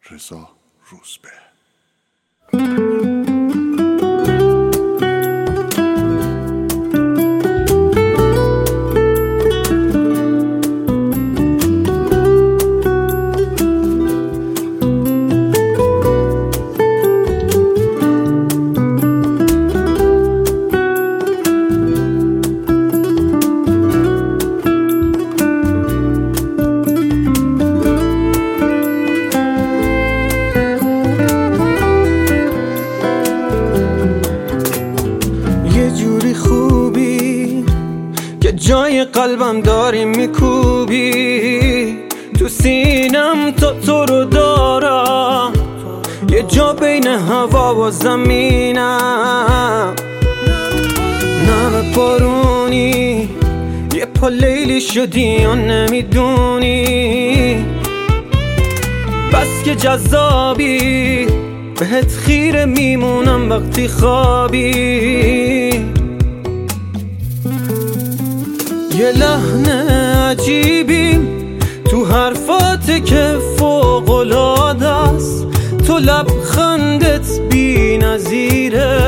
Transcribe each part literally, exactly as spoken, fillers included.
رضا روزبه. جای قلبم داری میکوبی تو سینم، تا تو رو دارم یه جا بین هوا و زمینم. نم بارونی یه پا لیلی شدی یا نمیدونی، بس که جذابی بهت خیره میمونم وقتی خوابی. یه لحن عجیبی تو حرفات که فوق‌العاده است، تو لبخندت بی نظیره،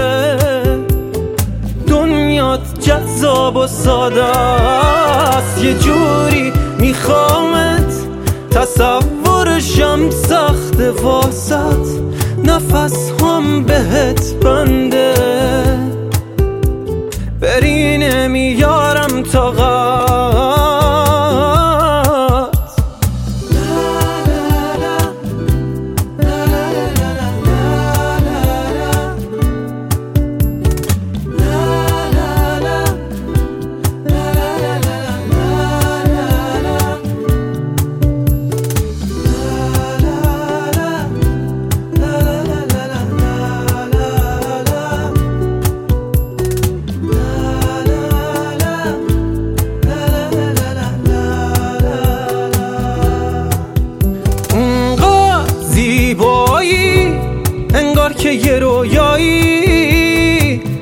دنیات جذاب و ساده است. یه جوری میخوامت تصورشم سخت واسط، نفس هم بهت بنده بری نمیارم طاقت. زیبایی انگار که یه رویایی،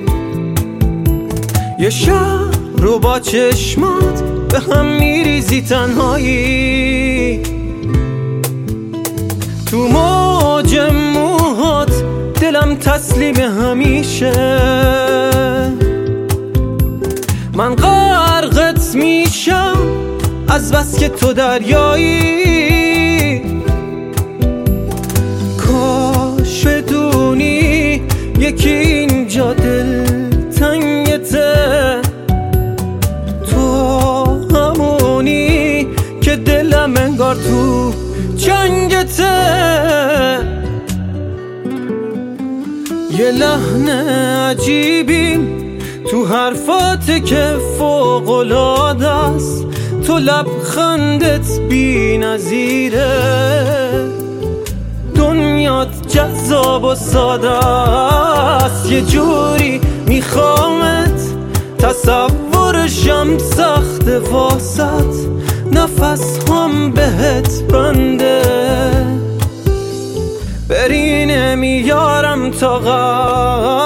یه شب رو با چشمات به هم میریزی تنهایی. تو موج موهات دلم تسلیم همیشه، من غرقت میشم از بس که تو دریایی. کاش بدونی یکی اینجا دل تنگته، تو همونی که دلم انگار تو جنگته. یه لحن عجیبی تو حرفات که فوق‌العاده است، تو لبخندت بی نظیره، دنیات جذاب و ساده است. یه جوری میخوامت تصورشم سخت واسط، نفس هم بهت بنده بری نمیارم طاقت.